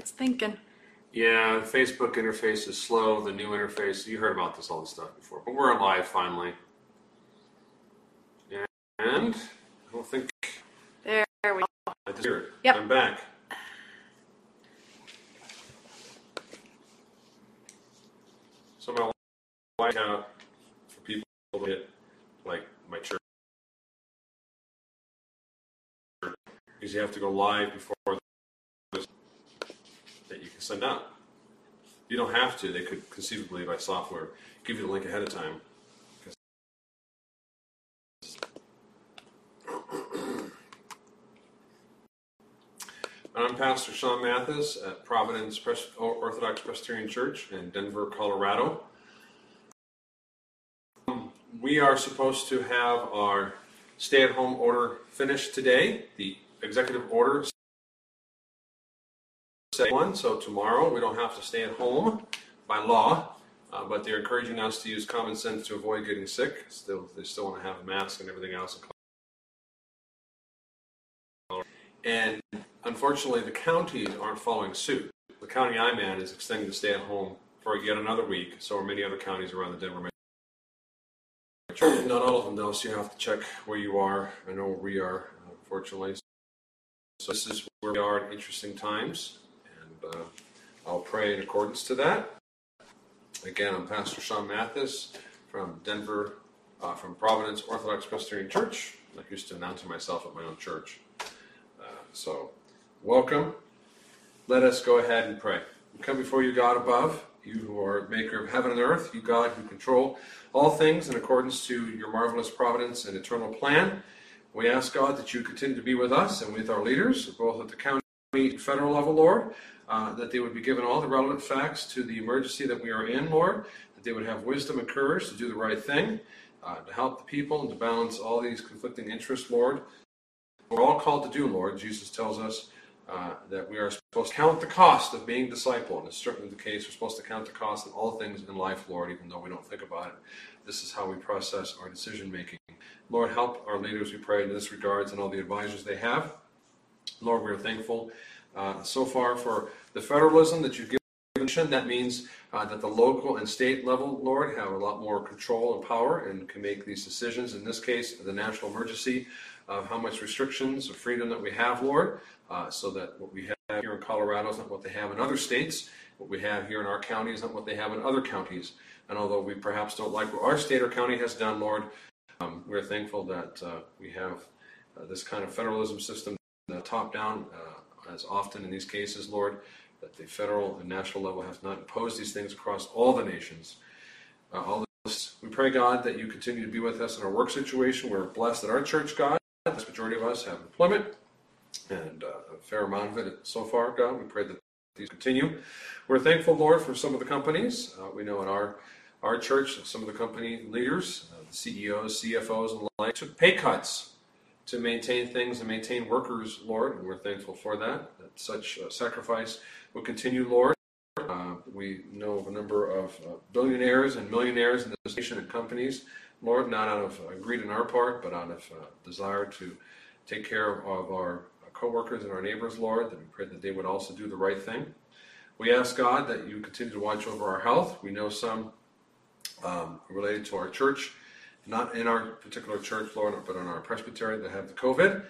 It's thinking. Yeah, the Facebook interface is slow. The new interface, you heard about all this stuff before, but we're live finally. And I don't think There we go. I just hear it. Yep. I'm back. So my live out for people to get like my church, because you have to go live before this that you can send out. You don't have to. They could conceivably, by software, give you the link ahead of time. I'm Pastor Sean Mathis at Providence Orthodox Presbyterian Church in Denver, Colorado. We are supposed to have our stay-at-home order finished today. The executive order said one, so tomorrow we don't have to stay at home by law, but they're encouraging us to use common sense to avoid getting sick. They still want to have a mask and everything else. And unfortunately, the counties aren't following suit. The county I'm in is extending the stay-at-home for yet another week, so are many other counties around the Denver metro. Not all of them, though, so you have to check where you are. I know where we are, unfortunately. So this is where we are at interesting times, and I'll pray in accordance to that. Again, I'm Pastor Sean Mathis from Denver, from Providence Orthodox Presbyterian Church. I'm used to announcing myself at my own church. So, welcome. Let us go ahead and pray. We come before you, God above, you who are maker of heaven and earth, you God who control all things in accordance to your marvelous providence and eternal plan. We ask, God, that you continue to be with us and with our leaders, both at the county and federal level, Lord, that they would be given all the relevant facts to the emergency that we are in, Lord, that they would have wisdom and courage to do the right thing, to help the people and to balance all these conflicting interests, Lord. We're all called to do, Lord. Jesus tells us that we are supposed to count the cost of being disciple, and it's certainly the case. We're supposed to count the cost of all things in life, Lord, even though we don't think about it. This is how we process our decision-making. Lord, help our leaders, we pray, in this regards, and all the advisors they have. Lord, we are thankful so far for the federalism that you've given. That means that the local and state level, Lord, have a lot more control and power and can make these decisions. In this case, the national emergency of how much restrictions of freedom that we have, Lord, so that what we have here in Colorado is not what they have in other states. What we have here in our county is not what they have in other counties. And although we perhaps don't like what our state or county has done, Lord, we're thankful that we have this kind of federalism system, top-down, as often in these cases, Lord, that the federal and national level has not imposed these things across all the nations. All this, we pray, God, that you continue to be with us in our work situation. We're blessed at our church, God. The majority of us have employment, and a fair amount of it so far, God. We pray that these continue. We're thankful, Lord, for some of the companies. We know in our church, some of the company leaders, the CEOs, CFOs, and the like, took pay cuts to maintain things and maintain workers, Lord, and we're thankful for that such sacrifice will continue, Lord. We know of a number of billionaires and millionaires in this nation and companies, Lord, not out of greed on our part, but out of desire to take care of our co-workers and our neighbors, Lord, that we pray that they would also do the right thing. We ask, God, that you continue to watch over our health. We know some related to our church, not in our particular church, Lord, but in our presbytery that have the COVID.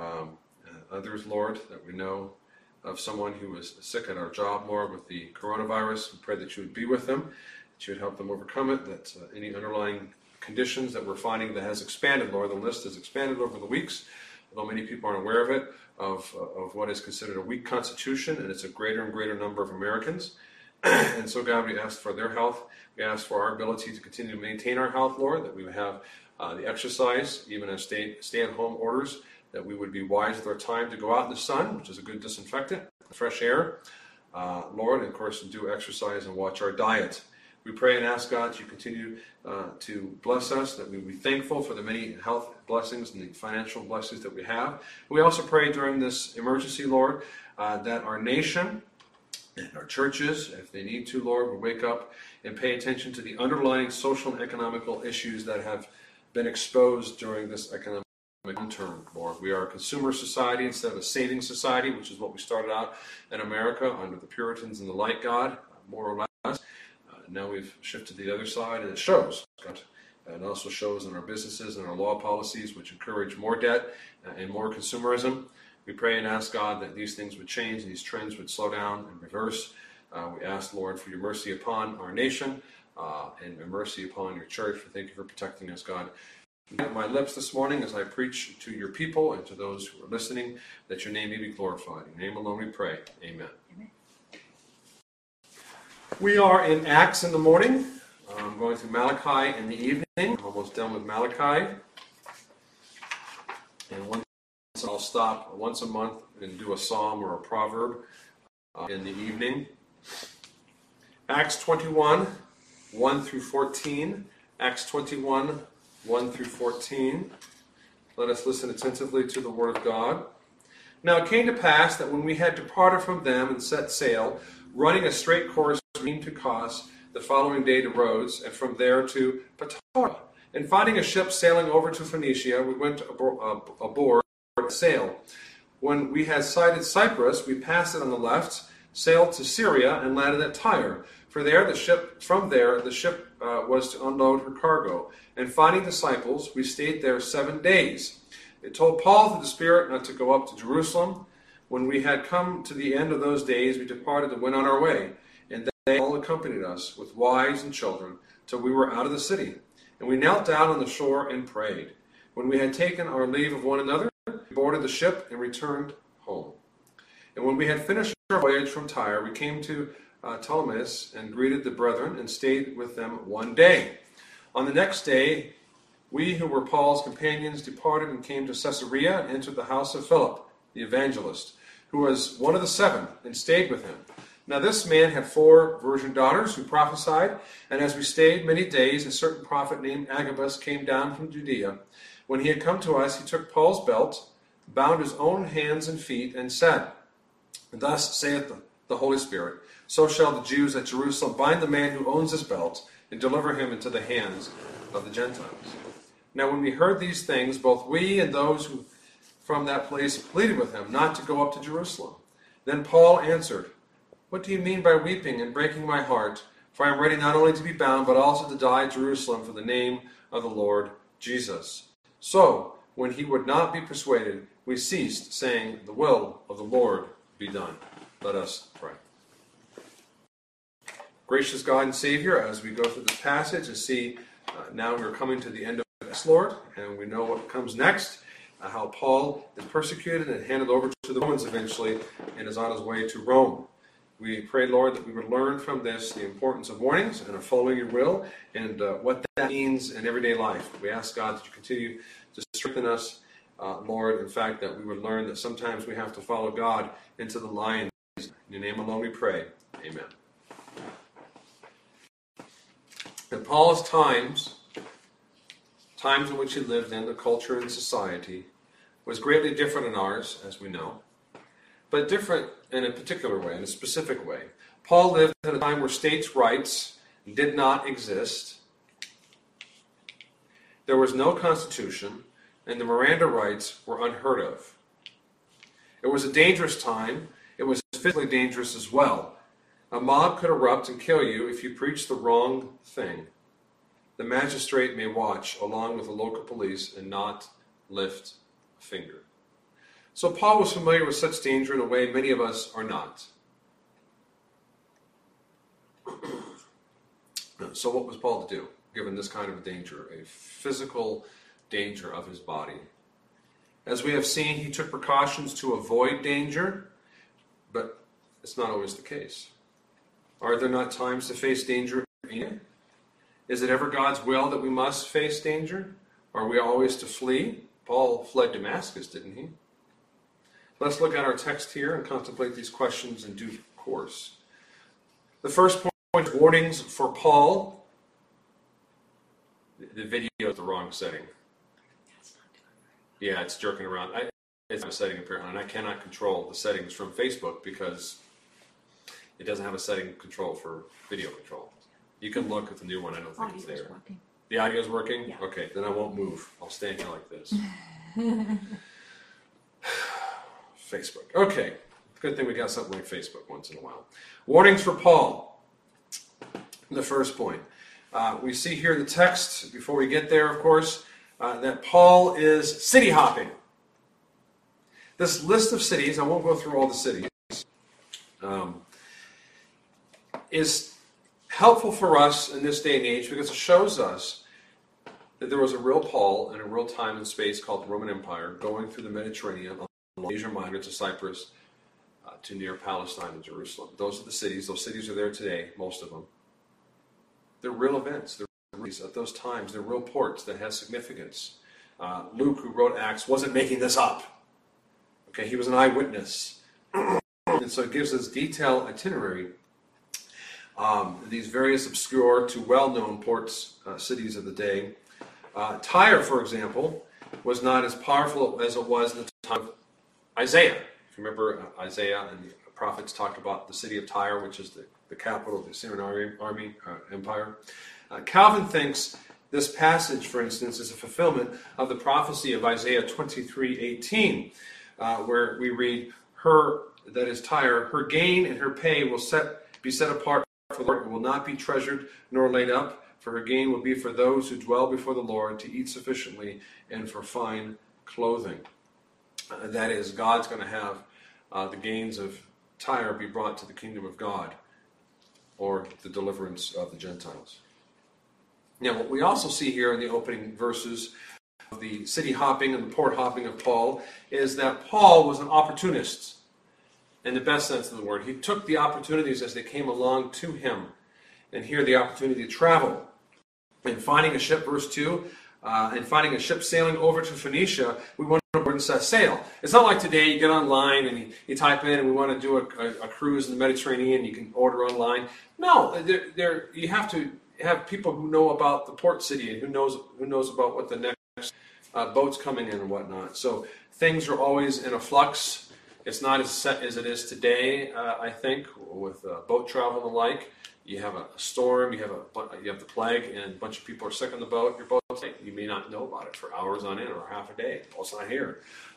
Others, Lord, that we know of someone who was sick at our job, Lord, with the coronavirus. We pray that you would be with them, that you would help them overcome it, that any underlying conditions that we're finding that has expanded, Lord, the list has expanded over the weeks, although many people aren't aware of it, of what is considered a weak constitution, and it's a greater and greater number of Americans. And so, God, we ask for their health. We ask for our ability to continue to maintain our health, Lord, that we would have the exercise, even as stay-at-home orders, that we would be wise with our time to go out in the sun, which is a good disinfectant, fresh air, Lord, and of course, to do exercise and watch our diet. We pray and ask, God, that you continue to bless us, that we be thankful for the many health blessings and the financial blessings that we have. We also pray during this emergency, Lord, that our nation and our churches, if they need to, Lord, will wake up and pay attention to the underlying social and economical issues that have been exposed during this economic turn, Lord. We are a consumer society instead of a saving society, which is what we started out in America under the Puritans and the light God, more or less. Now we've shifted to the other side, and it shows. It also shows in our businesses and our law policies, which encourage more debt and more consumerism. We pray and ask God that these things would change, these trends would slow down and reverse. We ask, Lord, for your mercy upon our nation and your mercy upon your church. We thank you for protecting us, God. My lips this morning as I preach to your people and to those who are listening, that your name may be glorified. In your name alone we pray. Amen. Amen. We are in Acts in the morning. I'm going through Malachi in the evening. I'm almost done with Malachi. And once I'll stop once a month and do a psalm or a proverb in the evening. Acts 21, 1 through 14. Acts 21, 1 through 14. Let us listen attentively to the word of God. Now it came to pass that when we had departed from them and set sail, running a straight course to Kos, the following day to Rhodes, and from there to Patara. And finding a ship sailing over to Phoenicia, we went aboard a sail. When we had sighted Cyprus, we passed it on the left, sailed to Syria, and landed at Tyre. From there the ship was to unload her cargo. And finding disciples, we stayed there 7 days. It told Paul through the Spirit not to go up to Jerusalem. When we had come to the end of those days, we departed and went on our way. And they all accompanied us with wives and children till we were out of the city. And we knelt down on the shore and prayed. When we had taken our leave of one another, we boarded the ship and returned home. And when we had finished our voyage from Tyre, we came to Ptolemais and greeted the brethren and stayed with them 1 day. On the next day, we who were Paul's companions departed and came to Caesarea and entered the house of Philip, the evangelist, who was one of the 7, and stayed with him. Now this man had 4 virgin daughters who prophesied, and as we stayed many days, a certain prophet named Agabus came down from Judea. When he had come to us, he took Paul's belt, bound his own hands and feet, and said, Thus saith the Holy Spirit, so shall the Jews at Jerusalem bind the man who owns this belt, and deliver him into the hands of the Gentiles. Now when we heard these things, both we and those who from that place pleaded with him not to go up to Jerusalem. Then Paul answered, What do you mean by weeping and breaking my heart? For I am ready not only to be bound, but also to die at Jerusalem for the name of the Lord Jesus. So, when he would not be persuaded, we ceased, saying, The will of the Lord be done. Let us pray. Gracious God and Savior, as we go through this passage and see now we're coming to the end of this, Lord, and we know what comes next, how Paul is persecuted and handed over to the Romans eventually and is on his way to Rome. We pray, Lord, that we would learn from this the importance of warnings and of following your will and what that means in everyday life. We ask, God, that you continue to strengthen us, Lord, in fact, that we would learn that sometimes we have to follow God into the lions. In your name alone we pray. Amen. In Paul's times in which he lived in, the culture and society was greatly different than ours, as we know, but different in a particular way, in a specific way. Paul lived in a time where states' rights did not exist. There was no constitution, and the Miranda rights were unheard of. It was a dangerous time. It was physically dangerous as well. A mob could erupt and kill you if you preached the wrong thing. The magistrate may watch along with the local police and not lift a finger. So Paul was familiar with such danger in a way many of us are not. So what was Paul to do, given this kind of danger, a physical danger of his body? As we have seen, he took precautions to avoid danger, but it's not always the case. Are there not times to face danger? Is it ever God's will that we must face danger? Are we always to flee? Paul fled Damascus, didn't he? Let's look at our text here and contemplate these questions in due course. The first point is warnings for Paul. The video is the wrong setting. Yeah, it's jerking around. It's a setting apparently, and I cannot control the settings from Facebook because it doesn't have a setting control for video control. You can look at the new one. I don't think it's there. Working. The audio's working? Yeah. Okay, then I won't move. I'll stand here like this. Facebook. Okay. Good thing we got something like Facebook once in a while. Warnings for Paul. The first point. We see here in the text, before we get there, of course, that Paul is city hopping. This list of cities, I won't go through all the cities, is helpful for us in this day and age because it shows us that there was a real Paul in a real time and space called the Roman Empire going through the Mediterranean, Asia Minor to Cyprus, to near Palestine and Jerusalem. Those are the cities. Those cities are there today, most of them. They're real events. They're at those times. They're real ports that have significance. Luke, who wrote Acts, wasn't making this up. Okay, he was an eyewitness. And so it gives us detailed itinerary. These various obscure to well-known ports, cities of the day. Tyre, for example, was not as powerful as it was in the time of Isaiah. If you remember, Isaiah and the prophets talked about the city of Tyre, which is the capital of the Assyrian Empire. Calvin thinks this passage, for instance, is a fulfillment of the prophecy of Isaiah 23:18, where we read, "Her, that is Tyre, her gain and her pay will be set apart for the Lord, and will not be treasured nor laid up, for her gain will be for those who dwell before the Lord to eat sufficiently and for fine clothing." That is, God's going to have the gains of Tyre be brought to the kingdom of God, or the deliverance of the Gentiles. Now, what we also see here in the opening verses of the city hopping and the port hopping of Paul is that Paul was an opportunist, in the best sense of the word. He took the opportunities as they came along to him, and here the opportunity to travel. And finding a ship, verse 2, and finding a ship sailing over to Phoenicia, we went on board and set sail. It's not like today you get online and you type in and we want to do a cruise in the Mediterranean, you can order online. No, you have to have people who know about the port city and who knows about what the next boat's coming in and whatnot. So things are always in a flux. It's not as set as it is today, I think, with boat travel and the like. You have a storm, you have the plague, and a bunch of people are sick on the boat. Your boat's late. You may not know about it for hours on end or half a day. Paul's not here.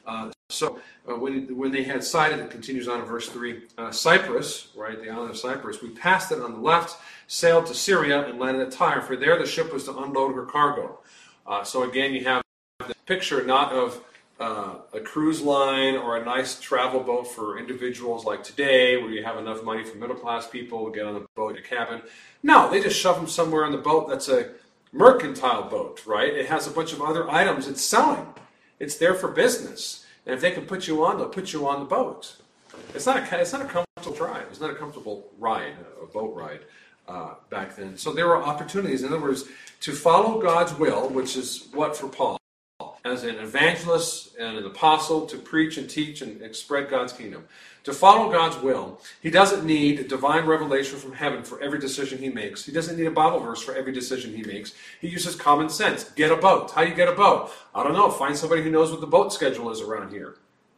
So when they had sighted, it continues on in verse 3, Cyprus, right, the island of Cyprus, we passed it on the left, sailed to Syria, and landed at Tyre, for there the ship was to unload her cargo. So again, you have the picture not of a cruise line or a nice travel boat for individuals like today, where you have enough money for middle-class people to get on the boat in a cabin. No, they just shove them somewhere on the boat that's a mercantile boat, right? It has a bunch of other items it's selling. It's there for business. And if they can put you on, they'll put you on the boat. It's not a comfortable drive. It's not a comfortable ride, a boat ride back then. So there were opportunities. In other words, to follow God's will, which is what for Paul, as an evangelist and an apostle, to preach and teach and spread God's kingdom. To follow God's will, he doesn't need a divine revelation from heaven for every decision he makes. He doesn't need a Bible verse for every decision he makes. He uses common sense. Get a boat. How do you get a boat? I don't know. Find somebody who knows what the boat schedule is around here.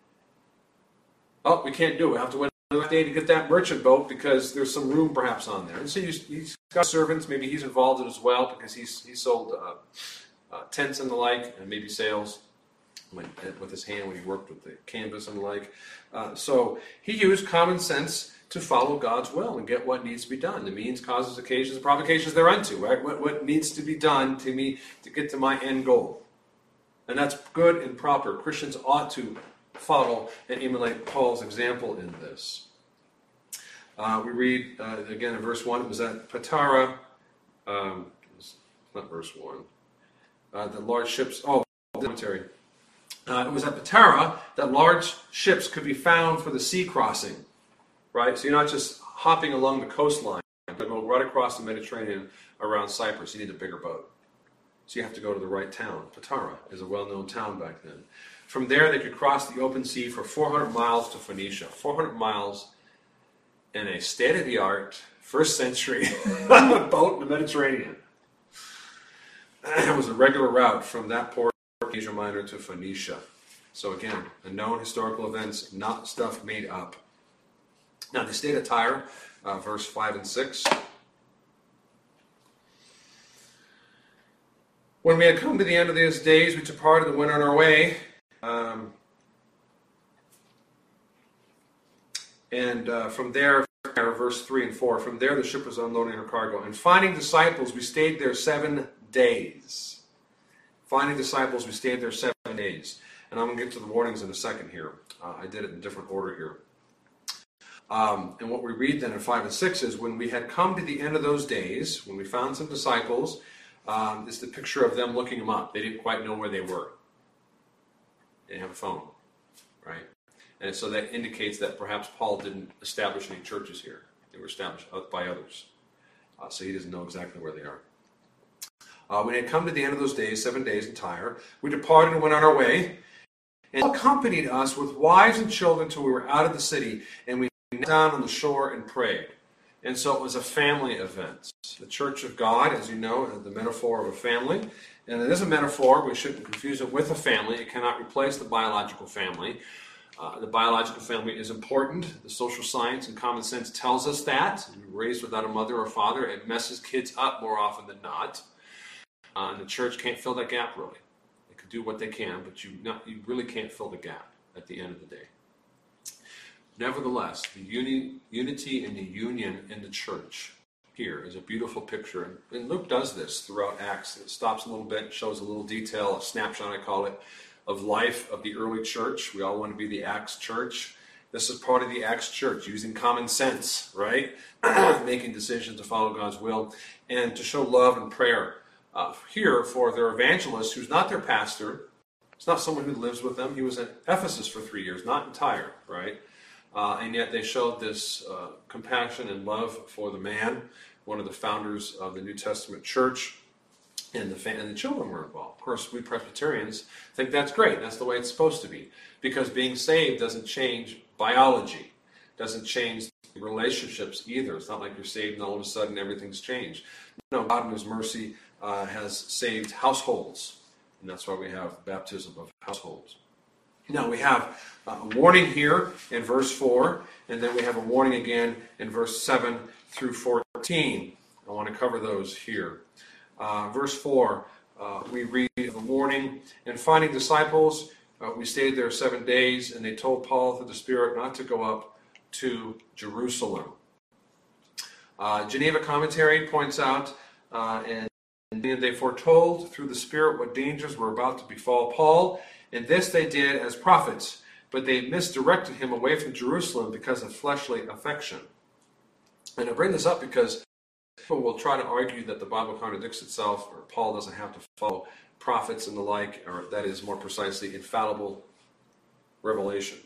Oh, we can't do it. We have to wait another day to get that merchant boat because there's some room perhaps on there. And so he's got servants. Maybe he's involved in it as well because he sold tents and the like, and maybe sails with his hand when he worked with the canvas and the like. So he used common sense to follow God's will and get what needs to be done. The means, causes, occasions, and provocations thereunto, right? What needs to be done to me to get to my end goal. And that's good and proper. Christians ought to follow and emulate Paul's example in this. We read, again in verse 1, it was at Patara, it's not verse 1, the large ships, commentary. It was at Patara that large ships could be found for the sea crossing, right? So you're not just hopping along the coastline, you go right across the Mediterranean around Cyprus. You need a bigger boat. So you have to go to the right town. Patara is a well-known town back then. From there, they could cross the open sea for 400 miles to Phoenicia. 400 miles in a state-of-the-art, first century boat in the Mediterranean. It was a regular route from that port, Asia Minor, to Phoenicia. So again, the known historical events, not stuff made up. Now, they stayed at Tyre, verse 5 and 6. When we had come to the end of these days, we departed and went on our way. From there, verse 3 and 4, from there the ship was unloading her cargo. And finding disciples, we stayed there 7 days. Finding disciples, we stayed there 7 days. And I'm going to get to the warnings in a second here. I did it in different order here. And what we read then in 5 and 6 is, when we had come to the end of those days, when we found some disciples, it's the picture of them looking them up. They didn't quite know where they were. They didn't have a phone, right? And so that indicates that perhaps Paul didn't establish any churches here. They were established by others. So he doesn't know exactly where they are. When we had come to the end of those days, 7 days in Tyre, we departed and went on our way, and accompanied us with wives and children till we were out of the city, and we knelt down on the shore and prayed. And so it was a family event. The Church of God, as you know, is the metaphor of a family. And it is a metaphor. We shouldn't confuse it with a family. It cannot replace the biological family. The biological family is important. The social science and common sense tells us that. Raised without a mother or father, it messes kids up more often than not. And the church can't fill that gap, really. They could do what they can, but you really can't fill the gap at the end of the day. Nevertheless, the unity and the union in the church here is a beautiful picture. And Luke does this throughout Acts. It stops a little bit, shows a little detail, a snapshot, I call it, of life of the early church. We all want to be the Acts church. This is part of the Acts church, using common sense, right? Making decisions to follow God's will and to show love and prayer. Here, for their evangelist, who's not their pastor, it's not someone who lives with them. He was at Ephesus for 3 years, not in Tyre, right? And yet they showed this compassion and love for the man, one of the founders of the New Testament church, and the children were involved. Of course, we Presbyterians think that's great. That's the way it's supposed to be. Because being saved doesn't change biology, doesn't change relationships either. It's not like you're saved and all of a sudden everything's changed. No, God in His mercy has saved households. And that's why we have baptism of households. Now we have a warning here in verse 4, and then we have a warning again in verse 7 through 14. I want to cover those here. Verse 4, we read the warning. And finding disciples, we stayed there 7 days, and they told Paul through the Spirit not to go up to Jerusalem. Geneva Commentary points out, and they foretold through the Spirit what dangers were about to befall Paul, and this they did as prophets, but they misdirected him away from Jerusalem because of fleshly affection. And I bring this up because people will try to argue that the Bible contradicts itself, or Paul doesn't have to follow prophets and the like, or that is more precisely infallible revelations.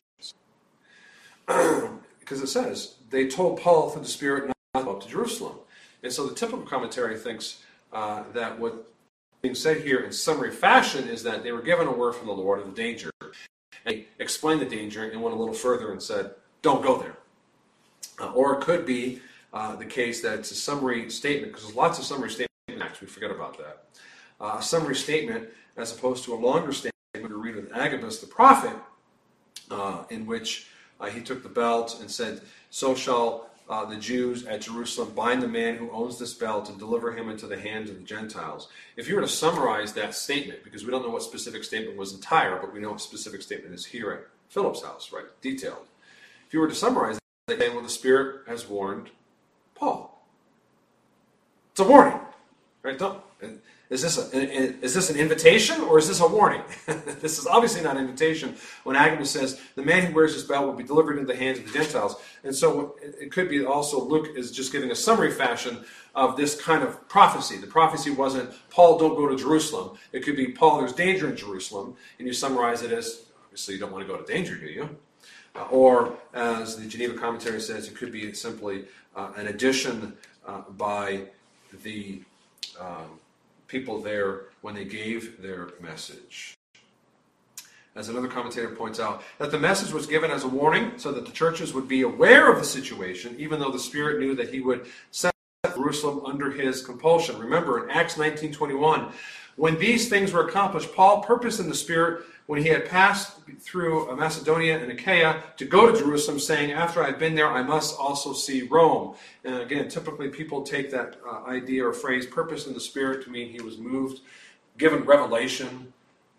Because it says, they told Paul through the Spirit not to go up to Jerusalem. And so the typical commentary thinks that what being said here in summary fashion is that they were given a word from the Lord of the danger. And he explained the danger and went a little further and said, don't go there. Or it could be the case that it's a summary statement, because there's lots of summary statements, we forget about that. A summary statement as opposed to a longer statement we read with Agabus the prophet, in which he took the belt and said, so shall the Jews at Jerusalem bind the man who owns this belt and deliver him into the hands of the Gentiles. If you were to summarize that statement, because we don't know what specific statement was in Tyre, but we know what specific statement is here at Philip's house, right? Detailed. If you were to summarize that, then, well, the Spirit has warned Paul. It's a warning, right? Is this an invitation or is this a warning? This is obviously not an invitation when Agabus says, the man who wears this belt will be delivered into the hands of the Gentiles. And so it could be also Luke is just giving a summary fashion of this kind of prophecy. The prophecy wasn't, Paul, don't go to Jerusalem. It could be, Paul, there's danger in Jerusalem. And you summarize it as, obviously you don't want to go to danger, do you? Or, as the Geneva Commentary says, it could be simply an addition by the people there when they gave their message. As another commentator points out, that the message was given as a warning so that the churches would be aware of the situation, even though the Spirit knew that he would set Jerusalem under his compulsion. Remember, in Acts 19:21, when these things were accomplished, Paul purposed in the Spirit, when he had passed through Macedonia and Achaia, to go to Jerusalem, saying, after I've been there, I must also see Rome. And again, typically people take that idea or phrase, purpose in the Spirit, to mean he was moved, given revelation,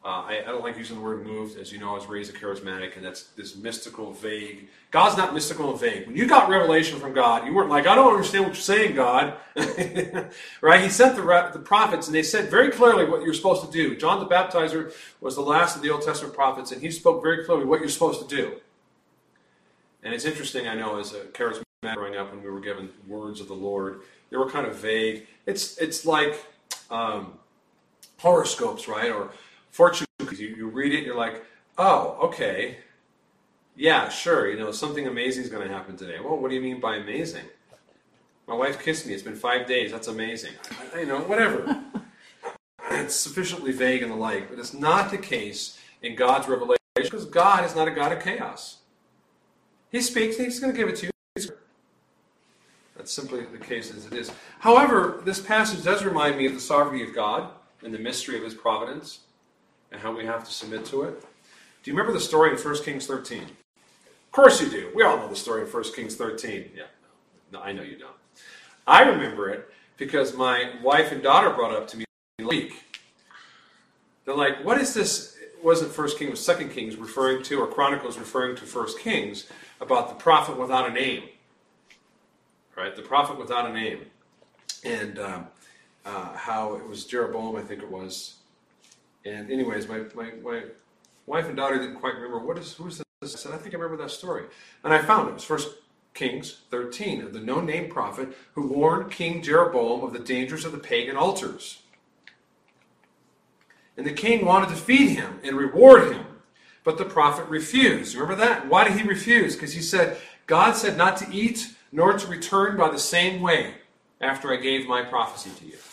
I don't like using the word moved. As you know, I was raised a charismatic, and that's this mystical, vague. God's not mystical and vague. When you got revelation from God, you weren't like, I don't understand what you're saying, God. Right? He sent the prophets, and they said very clearly what you're supposed to do. John the Baptizer was the last of the Old Testament prophets, and he spoke very clearly what you're supposed to do. And it's interesting, I know, as a charismatic growing up, when we were given words of the Lord, they were kind of vague. It's like horoscopes, right? Or fortune cookies. You read it, you're like, oh, okay. Yeah, sure, something amazing is going to happen today. Well, what do you mean by amazing? My wife kissed me. It's been 5 days. That's amazing. Whatever. It's sufficiently vague and the like, but it's not the case in God's revelation, because God is not a God of chaos. He speaks, He's going to give it to you. That's simply the case as it is. However, this passage does remind me of the sovereignty of God and the mystery of His providence and how we have to submit to it. Do you remember the story in 1 Kings 13? Of course you do. We all know the story in 1 Kings 13. Yeah, no, I know you don't. I remember it because my wife and daughter brought it up to me last week. They're like, what is this? It wasn't 1 Kings, it was 2 Kings referring to, or Chronicles referring to 1 Kings, about the prophet without a name. Right? The prophet without a name. And how it was Jeroboam, I think it was. And anyways, my wife and daughter didn't quite remember, who's this? I said, I think I remember that story. And I found it. It was 1 Kings 13, of the no-name prophet who warned King Jeroboam of the dangers of the pagan altars. And the king wanted to feed him and reward him, but the prophet refused. Remember that? Why did he refuse? Because he said, God said not to eat nor to return by the same way after I gave my prophecy to you.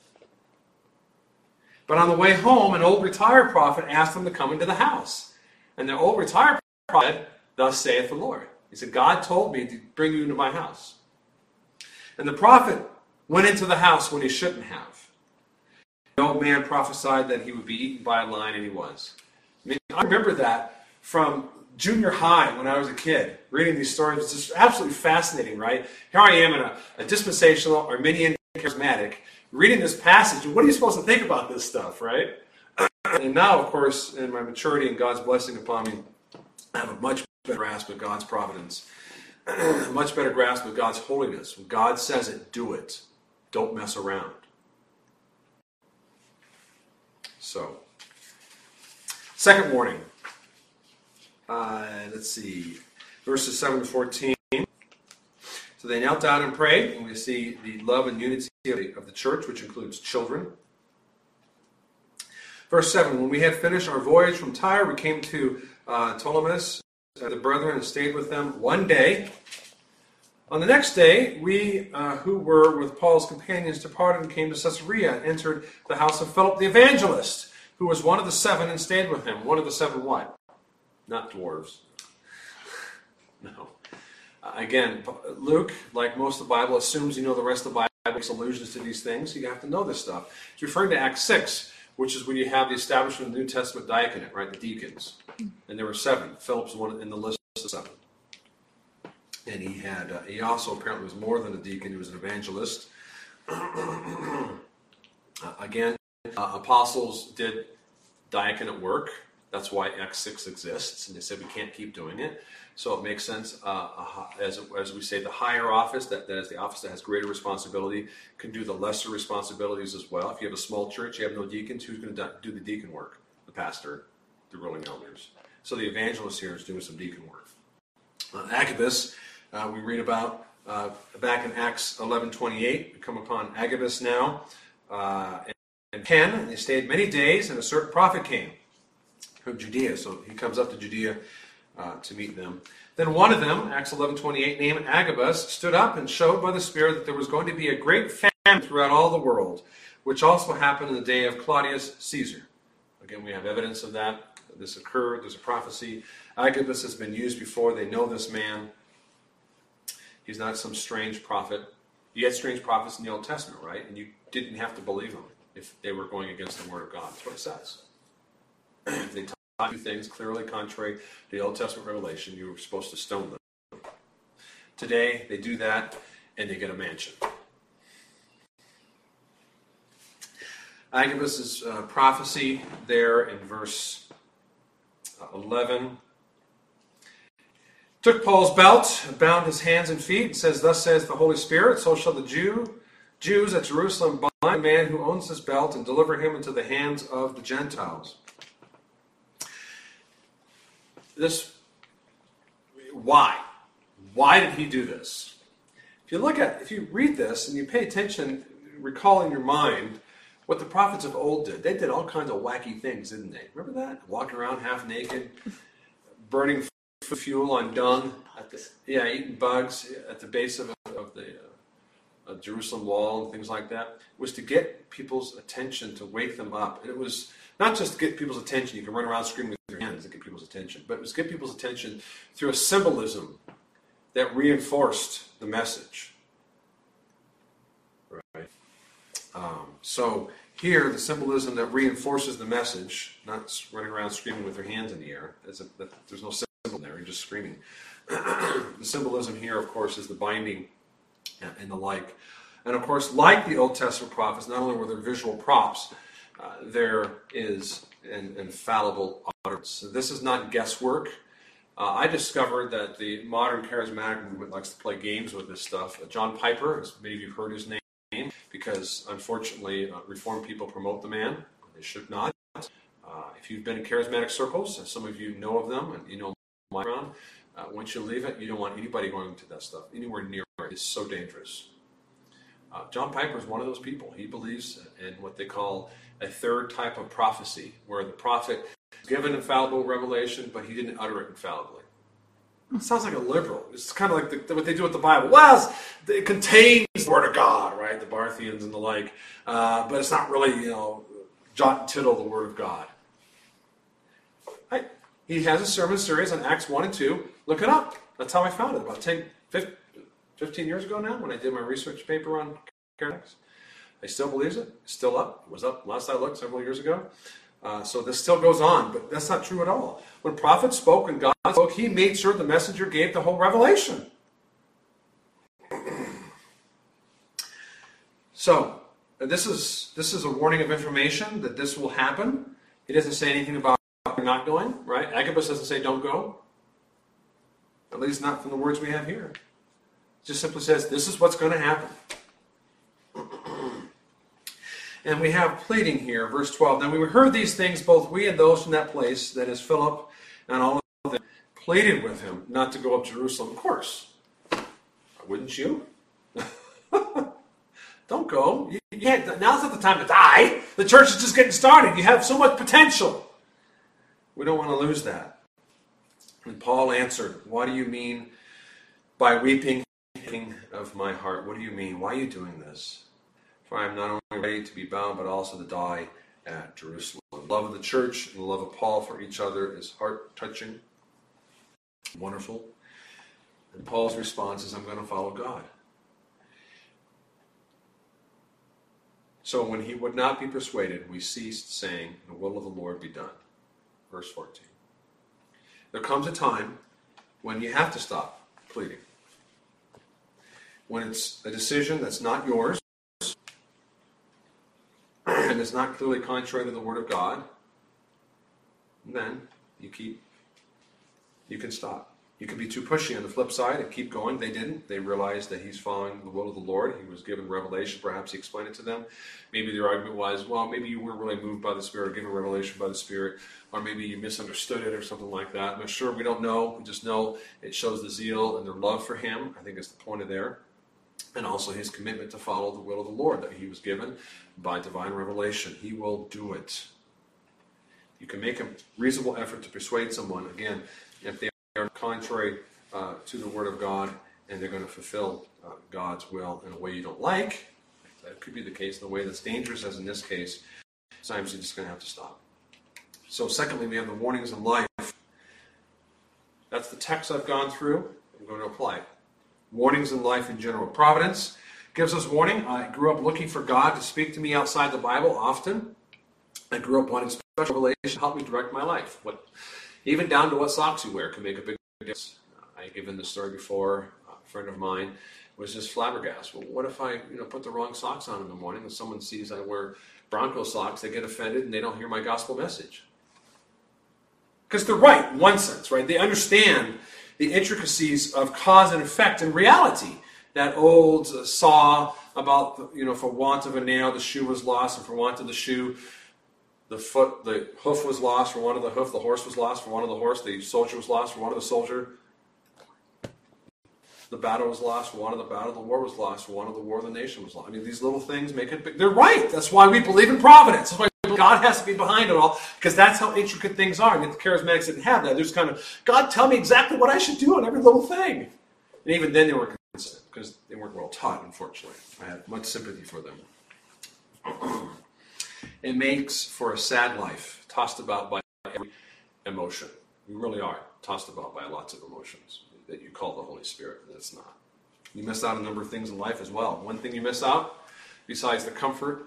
But on the way home, an old retired prophet asked him to come into the house. And the old retired prophet said, thus saith the Lord. He said, God told me to bring you into my house. And the prophet went into the house when he shouldn't have. The old man prophesied that he would be eaten by a lion, and he was. I remember that from junior high when I was a kid, reading these stories. It's just absolutely fascinating, right? Here I am in a dispensational Arminian charismatic, reading this passage, and what are you supposed to think about this stuff, right? And now, of course, in my maturity and God's blessing upon me, I have a much better grasp of God's providence, a much better grasp of God's holiness. When God says it, do it. Don't mess around. So, second warning. Let's see, verses 7 to 14. So they knelt down and prayed, and we see the love and unity of the church, which includes children. Verse 7, when we had finished our voyage from Tyre, we came to Ptolemais, the brethren, and stayed with them one day. On the next day, we who were with Paul's companions departed and came to Caesarea and entered the house of Philip the evangelist, who was one of the seven, and stayed with him. One of the seven what? Not dwarves. No. Again, Luke, like most of the Bible, assumes you know the rest of the Bible, makes allusions to these things, so you have to know this stuff. It's referring to Acts 6, which is when you have the establishment of the New Testament diaconate, right, the deacons. And there were seven. Philip's one in the list of seven. And he also apparently was more than a deacon, he was an evangelist. Again, apostles did diaconate work. That's why Acts 6 exists, and they said we can't keep doing it. So it makes sense, as we say, the higher office, that is the office that has greater responsibility, can do the lesser responsibilities as well. If you have a small church, you have no deacons, who's going to do the deacon work? The pastor, the ruling elders. So the evangelist here is doing some deacon work. Agabus, we read about back in Acts 11:28. We come upon Agabus now, and 10, and they stayed many days, and a certain prophet came from Judea. So he comes up to Judea to meet them. Then one of them, Acts 11:28, named Agabus, stood up and showed by the Spirit that there was going to be a great famine throughout all the world, which also happened in the day of Claudius Caesar. Again, we have evidence of that. This occurred. There's a prophecy. Agabus has been used before. They know this man. He's not some strange prophet. You had strange prophets in the Old Testament, right? And you didn't have to believe them if they were going against the Word of God. That's what it says. If they taught you things clearly contrary to the Old Testament revelation, you were supposed to stone them. Today, they do that, and they get a mansion. Agabus' prophecy there in verse 11. Took Paul's belt and bound his hands and feet, and says, "Thus says the Holy Spirit, so shall the Jews at Jerusalem bind the man who owns this belt and deliver him into the hands of the Gentiles." Why? Why did he do this? If you read this and you pay attention, recall in your mind what the prophets of old did. They did all kinds of wacky things, didn't they? Remember that? Walking around half naked, burning fuel on dung, eating bugs at the base of the Jerusalem wall and things like that. It was to get people's attention, to wake them up. And it was not just to get people's attention. You can run around screaming with your hands to get people's attention. But it was to get people's attention through a symbolism that reinforced the message. Right? So here, the symbolism that reinforces the message, not running around screaming with your hands in the air. There's no symbol there. You're just screaming. The symbolism here, of course, is the binding and the like. And of course, like the Old Testament prophets, not only were there visual props, there is an infallible utterance. So this is not guesswork. I discovered that the modern charismatic movement likes to play games with this stuff. John Piper, as many of you have heard his name, because unfortunately Reformed people promote the man. They should not. If you've been in charismatic circles, and some of you know of them, and you know my background, once you leave it, you don't want anybody going to that stuff anywhere near it. It's so dangerous. John Piper is one of those people. He believes in what they call a third type of prophecy, where the prophet is given infallible revelation, but he didn't utter it infallibly. It sounds like a liberal. It's kind of like what they do with the Bible. Well, it contains the Word of God, right? The Barthians and the like. But it's not really, jot and tittle the Word of God. He has a sermon series on Acts 1 and 2. Look it up. That's how I found it about 15 years ago now when I did my research paper on charismatics. I still believes it. It's still up. It was up last I looked several years ago. So this still goes on, but that's not true at all. When prophets spoke and God spoke, he made sure the messenger gave the whole revelation. So this is a warning of information that this will happen. He doesn't say anything about not going, right? Agabus doesn't say don't go. At least not from the words we have here. It just simply says this is what's going to happen. And we have pleading here, verse 12. Now we heard these things, both we and those from that place, that is Philip and all of them, pleaded with him not to go up to Jerusalem. Of course. Wouldn't you? Don't go. You can't, now's not the time to die. The church is just getting started. You have so much potential. We don't want to lose that. And Paul answered, what do you mean by weeping of my heart? What do you mean? Why are you doing this? For I am not only ready to be bound, but also to die at Jerusalem. The love of the church and the love of Paul for each other is heart-touching, wonderful. And Paul's response is, I'm going to follow God. So when he would not be persuaded, we ceased, saying, the will of the Lord be done. Verse 14. There comes a time when you have to stop pleading. When it's a decision that's not yours, and it's not clearly contrary to the Word of God, then you can stop. You can be too pushy on the flip side and keep going. They didn't. They realized that he's following the will of the Lord. He was given revelation. Perhaps he explained it to them. Maybe their argument was, well, maybe you weren't really moved by the Spirit, given revelation by the Spirit, or maybe you misunderstood it or something like that. I'm not sure. We don't know. We just know it shows the zeal and their love for him. I think is the point of there. And also his commitment to follow the will of the Lord that he was given by divine revelation. He will do it. You can make a reasonable effort to persuade someone, again, if they are contrary to the Word of God and they're going to fulfill God's will in a way you don't like. That could be the case in a way that's dangerous, as in this case. Sometimes you're just going to have to stop. So secondly, we have the warnings in life. That's the text I've gone through. I'm going to apply it. Warnings in life in general. Providence gives us warning. I grew up looking for God to speak to me outside the Bible often. I grew up wanting special revelation to help me direct my life. Even down to what socks you wear can make a big difference. I've given the story before. A friend of mine was just flabbergasted. Well, what if I put the wrong socks on in the morning and someone sees I wear Bronco socks, they get offended and they don't hear my gospel message. Because they're right in one sense, right? They understand the intricacies of cause and effect and reality. That old saw about, for want of a nail, the shoe was lost, and for want of the shoe, the hoof was lost. For want of the hoof, the horse was lost. For want of the horse, the soldier was lost. For want of the soldier, the battle was lost. For want of the battle, the war was lost. For want of the war, the nation was lost. I mean, these little things make it big. They're right. That's why we believe in providence. That's why God has to be behind it all, because that's how intricate things are. I mean, the charismatics didn't have that. There's kind of, God, tell me exactly what I should do on every little thing. And even then they were consistent, because they weren't well taught, unfortunately. I had much sympathy for them. It makes for a sad life, tossed about by every emotion. We really are tossed about by lots of emotions that you call the Holy Spirit, but it's not. You miss out on a number of things in life as well. One thing you miss out, besides the comfort,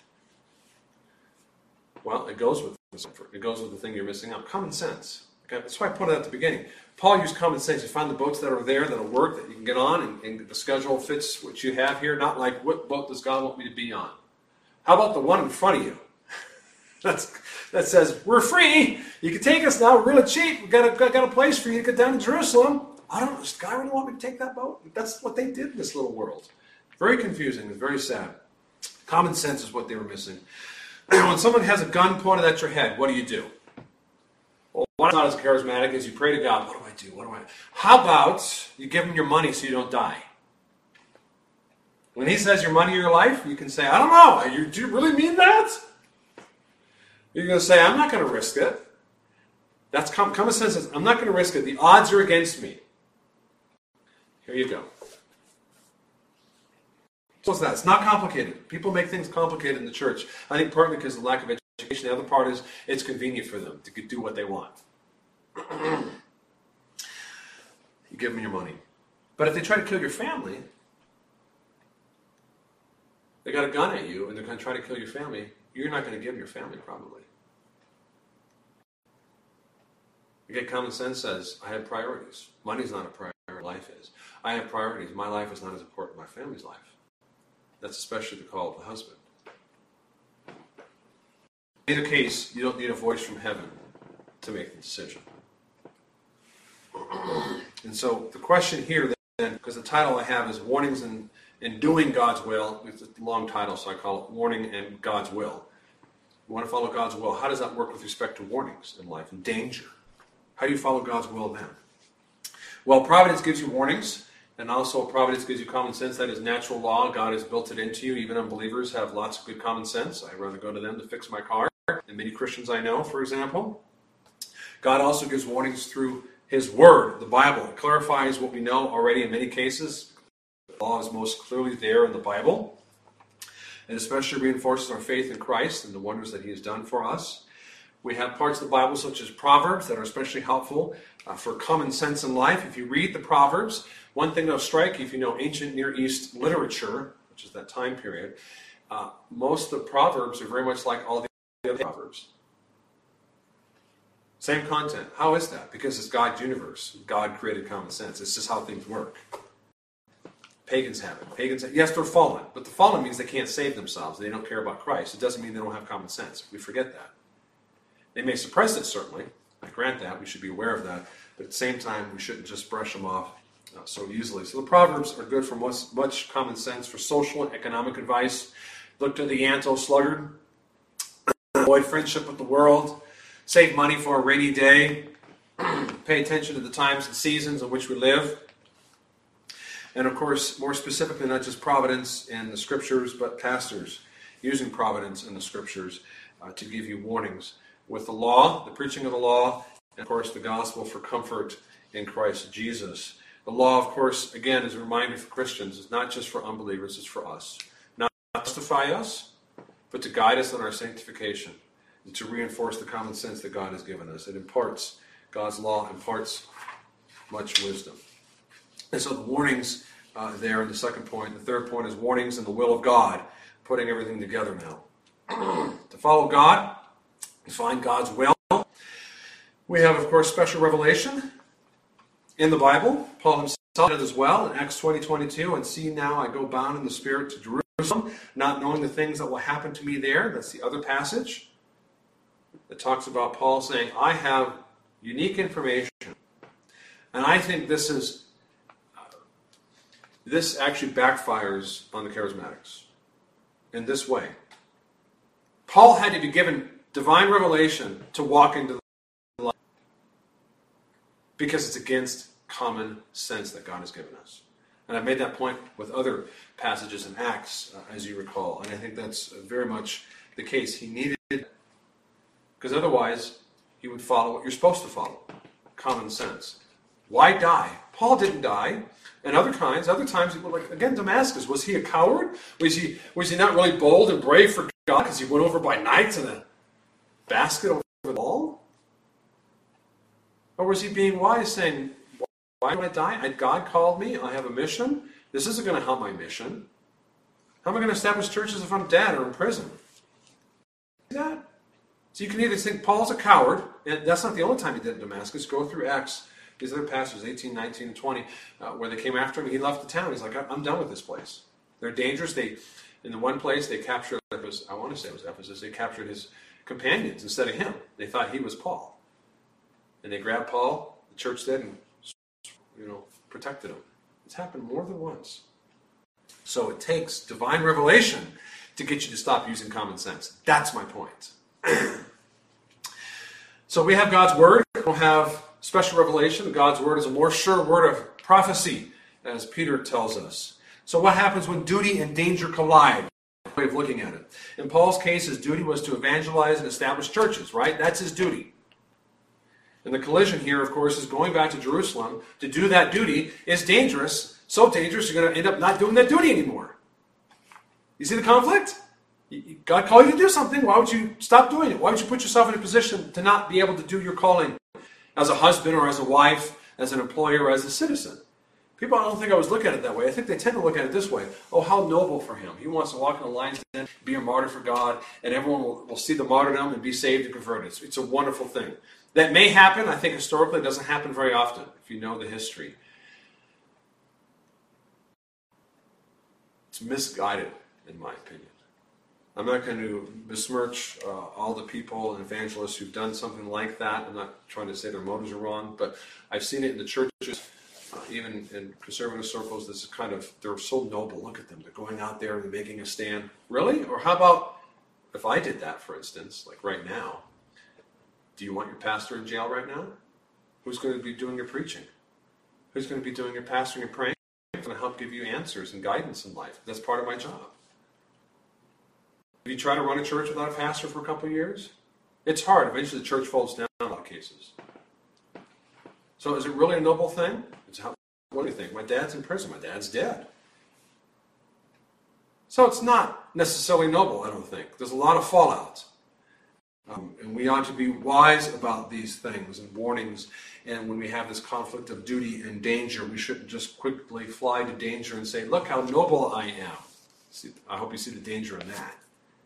well, it goes with the comfort. It goes with the thing you're missing out. Common sense. Okay? That's why I put it at the beginning. Paul used common sense. You find the boats that are there that'll work, that you can get on, and the schedule fits what you have here. Not like, what boat does God want me to be on? How about the one in front of you? That says, we're free. You can take us now. We're really cheap. We've got a place for you to get down to Jerusalem. Does God really want me to take that boat? That's what they did in this little world. Very confusing and very sad. Common sense is what they were missing. When someone has a gun pointed at your head, what do? Well, why not as charismatic as you pray to God? What do I do? How about you give him your money so you don't die? When he says your money or your life, you can say, I don't know. Do you really mean that? You're going to say, I'm not going to risk it. That's common sense says, I'm not going to risk it. The odds are against me. Here you go. So it's that. It's not complicated. People make things complicated in the church. I think partly because of the lack of education. The other part is it's convenient for them to do what they want. You give them your money. But if they try to kill your family, they got a gun at you and they're going to try to kill your family, you're not going to give them your family probably. Again, common sense says, I have priorities. Money's not a priority, life is. I have priorities. My life is not as important as my family's life. That's especially the call of the husband. In either case, you don't need a voice from heaven to make the decision. And so the question here then, because the title I have is Warnings in Doing God's Will. It's a long title, so I call it Warning and God's Will. You want to follow God's will. How does that work with respect to warnings in life and danger? How do you follow God's will then? Well, providence gives you warnings, and also providence gives you common sense. That is natural law. God has built it into you. Even unbelievers have lots of good common sense. I rather go to them to fix my car, and many Christians I know, for example. God also gives warnings through His Word, the Bible. It clarifies what we know already in many cases. The law is most clearly there in the Bible. It especially reinforces our faith in Christ and the wonders that He has done for us. We have parts of the Bible, such as Proverbs, that are especially helpful for common sense in life. If you read the Proverbs, one thing that'll strike you if you know ancient Near East literature, which is that time period, most of the Proverbs are very much like all the other Proverbs. Same content. How is that? Because it's God's universe. God created common sense. It's just how things work. Pagans have it. Yes, they're fallen, but the fallen means they can't save themselves. They don't care about Christ. It doesn't mean they don't have common sense. We forget that. They may suppress it, certainly. I grant that. We should be aware of that. But at the same time, we shouldn't just brush them off so easily. So the Proverbs are good for much common sense, for social and economic advice. Look to the Anto-sluggard. Avoid friendship with the world. Save money for a rainy day. Pay attention to the times and seasons in which we live. And of course, more specifically, not just providence in the Scriptures, but pastors using providence in the Scriptures to give you warnings with the law, the preaching of the law, and of course the gospel for comfort in Christ Jesus. The law, of course, again, is a reminder for Christians. It's not just for unbelievers, it's for us. Not to justify us, but to guide us in our sanctification and to reinforce the common sense that God has given us. It imparts, God's law imparts much wisdom. And so the warnings there in the second point. The third point is warnings in the will of God, putting everything together now. To follow God, to find God's will. We have, of course, special revelation in the Bible. Paul himself did as well in Acts 20:22. And see now I go bound in the Spirit to Jerusalem, Jerusalem, not knowing the things that will happen to me there. That's the other passage that talks about Paul saying, I have unique information. And I think this actually backfires on the charismatics in this way. Paul had to be given divine revelation to walk into the light because it's against common sense that God has given us. And I've made that point with other passages in Acts, as you recall. And I think that's very much the case. He needed it because otherwise he would follow what you're supposed to follow. Common sense. Why die? Paul didn't die. And other times, like again, Damascus, was he a coward? Was he not really bold and brave for God because he went over by night in a basket over the wall? Or was he being wise, saying, why do I die? God called me. I have a mission. This isn't going to help my mission. How am I going to establish churches if I'm dead or in prison? See that? So you can either think Paul's a coward, and that's not the only time he did in Damascus. Go through Acts, these other passages, 18, 19, and 20, where they came after him. He left the town. He's like, I'm done with this place. They're dangerous. In the one place, they captured, I want to say it was Ephesus, they captured his companions instead of him. They thought he was Paul. And they grabbed Paul, the church did, and protected him. It's happened more than once. So it takes divine revelation to get you to stop using common sense. That's my point. So we have God's Word. We don't have special revelation. God's Word is a more sure word of prophecy, as Peter tells us. So what happens when duty and danger collide? Way of looking at it. In Paul's case, his duty was to evangelize and establish churches, right? That's his duty. And the collision here, of course, is going back to Jerusalem. To do that duty is dangerous. So dangerous, you're going to end up not doing that duty anymore. You see the conflict? God called you to do something. Why would you stop doing it? Why would you put yourself in a position to not be able to do your calling as a husband or as a wife, as an employer, or as a citizen? People, I don't think always look at it that way. I think they tend to look at it this way. Oh, how noble for him. He wants to walk in the lion's den, be a martyr for God, and everyone will see the martyrdom and be saved and converted. It's a wonderful thing. That may happen. I think historically it doesn't happen very often, if you know the history. It's misguided, in my opinion. I'm not going to besmirch all the people and evangelists who've done something like that. I'm not trying to say their motives are wrong, but I've seen it in the churches, even in conservative circles. This is kind of, they're so noble. Look at them. They're going out there and making a stand. Really? Or how about if I did that, for instance, like right now? Do you want your pastor in jail right now? Who's going to be doing your preaching? Who's going to be doing your pastoring and praying? I'm going to help give you answers and guidance in life. That's part of my job. Have you tried to run a church without a pastor for a couple of years? It's hard. Eventually the church falls down in a lot of cases. So is it really a noble thing? What do you think? My dad's in prison. My dad's dead. So it's not necessarily noble, I don't think. There's a lot of fallout. And we ought to be wise about these things and warnings. And when we have this conflict of duty and danger, we shouldn't just quickly fly to danger and say, look how noble I am. See, I hope you see the danger in that.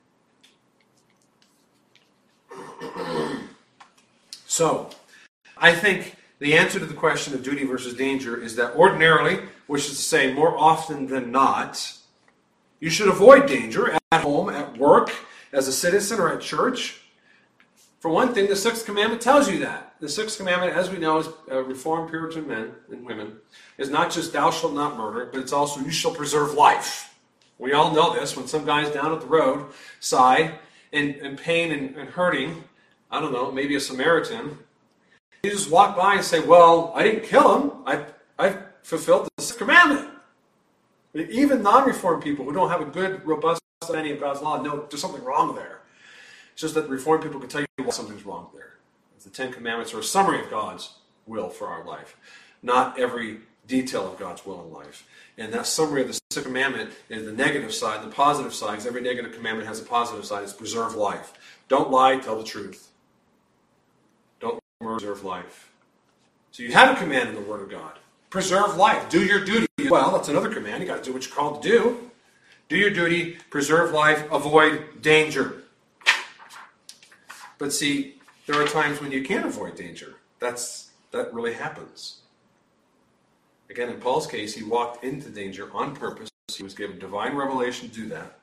So, I think the answer to the question of duty versus danger is that ordinarily, which is to say more often than not, you should avoid danger at home, at work, as a citizen, or at church. For one thing, the Sixth Commandment tells you that. The Sixth Commandment, as we know, as Reformed Puritan men and women, is not just thou shalt not murder, but it's also you shall preserve life. We all know this. When some guy's down at the roadside in pain and hurting, I don't know, maybe a Samaritan, you just walk by and say, well, I didn't kill him. I fulfilled the Sixth Commandment. Even non-Reformed people who don't have a good, robust understanding of God's law know there's something wrong there. It's just that Reformed people can tell you why something's wrong there. The Ten Commandments are a summary of God's will for our life, not every detail of God's will in life. And that summary of the Sixth Commandment is the negative side, the positive side, because every negative commandment has a positive side. It's preserve life. Don't lie, tell the truth. Don't preserve life. So you have a command in the Word of God. Preserve life. Do your duty. Well, that's another command. You got to do what you're called to do. Do your duty. Preserve life. Avoid danger. But see, there are times when you can't avoid danger. That really happens. Again, in Paul's case, he walked into danger on purpose he was given divine revelation to do that.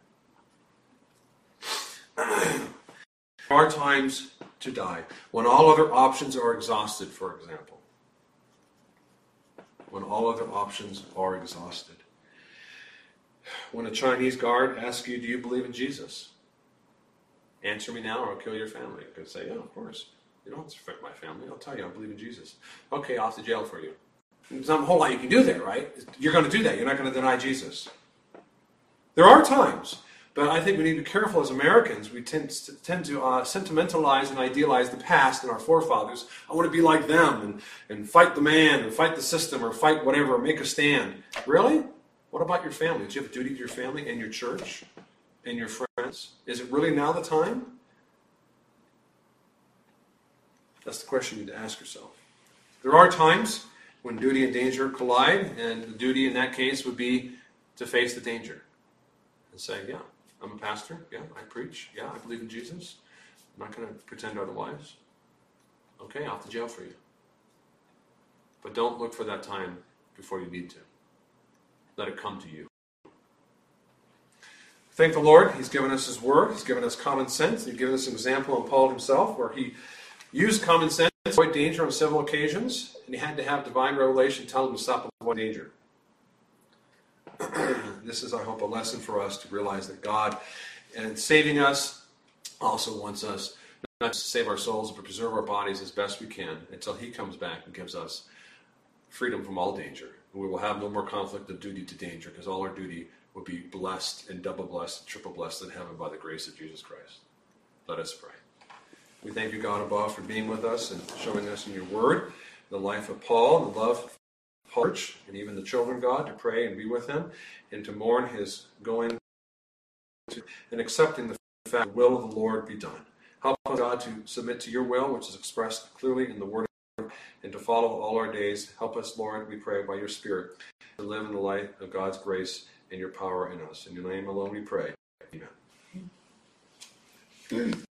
There are times to die when all other options are exhausted, for example. When all other options are exhausted. When a Chinese guard asks you, do you believe in Jesus? Answer me now or I'll kill your family. You could say, yeah, of course. You don't have to affect my family. I'll tell you, I believe in Jesus. Okay, off to jail for you. There's not a whole lot you can do there, right? You're going to do that. You're not going to deny Jesus. There are times, but I think we need to be careful as Americans. We tend to sentimentalize and idealize the past and our forefathers. I want to be like them and fight the man and fight the system or fight whatever, make a stand. Really? What about your family? Do you have a duty to your family and your church and your friends? Is it really now the time? That's the question you need to ask yourself. There are times when duty and danger collide, and the duty in that case would be to face the danger and say, yeah, I'm a pastor, yeah, I preach, yeah, I believe in Jesus. I'm not going to pretend otherwise. Okay, off to jail for you. But don't look for that time before you need to. Let it come to you. Thank the Lord, He's given us His Word, He's given us common sense, He's given us an example in Paul himself where he used common sense to avoid danger on several occasions, and he had to have divine revelation tell him to stop avoiding danger. This is, I hope, a lesson for us to realize that God, in saving us, also wants us not to save our souls, but preserve our bodies as best we can until He comes back and gives us freedom from all danger. And we will have no more conflict of duty to danger, because all our duty will be blessed and double blessed and triple blessed in heaven by the grace of Jesus Christ. Let us pray. We thank you, God above, for being with us and showing us in your word the life of Paul, the love of Paul, and even the children, God, to pray and be with him and to mourn his going to, and accepting the fact the will of the Lord be done. Help us, God, to submit to your will, which is expressed clearly in the word, and to follow all our days. Help us, Lord, we pray, by your Spirit, to live in the light of God's grace and your power in us. In your name alone we pray. Amen.